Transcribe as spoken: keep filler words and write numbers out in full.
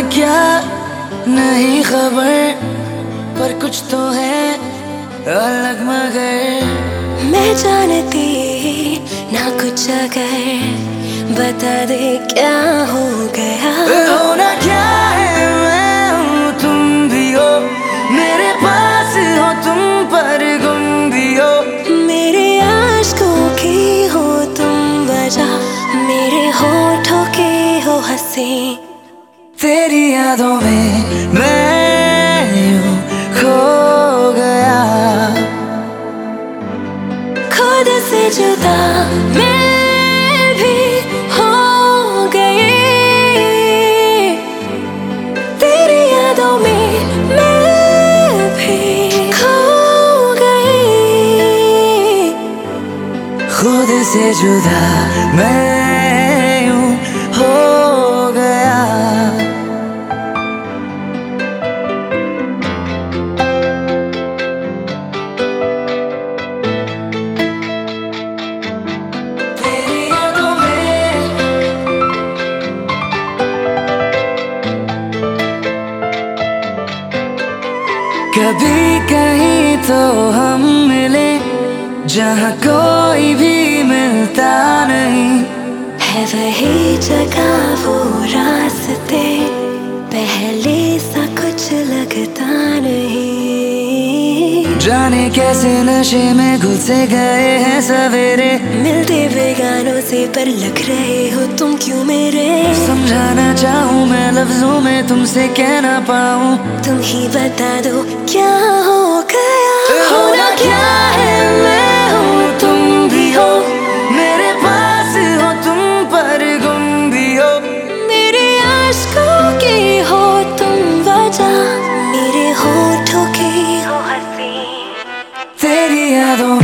क्या नहीं खबर, पर कुछ तो है अलग मगर मैं जानती ना कुछ अगर बता दे क्या हो गया। होना क्या है मैं हूँ तुम भी हो, मेरे पास हो तुम पर गुम भी हो। मेरे आशिकों की हो तुम वजह, मेरे होठों के हो हंसी। तेरी यादों में मैं यूं खो गया, खुद से जुदा मैं भी हो गई। तेरी यादों में मैं भी खो गई। खुद से जुदा मैं यूं हो गया। कभी कहीं तो हम मिले जहाँ कोई भी मिलता नहीं, है वही जगह वो रास्ते, पहले सा कुछ लगता नहीं। जाने कैसे नशे में घुल से गए हैं सवेरे, मिलते बेगानों से पर लग रहे हो तुम क्यों मेरे। समझाना चाहूँ मैं लफ्जों में तुमसे कह ना पाऊँ, तुम ही बता दो क्या हो गया। होना क्या है मैं हूँ तुम भी हो, मेरे पास हो तुम पर गुम भी हो। मेरे आशिकों की हो तुम वजह, मेरे होठों की हो हंसी। तेरी यादों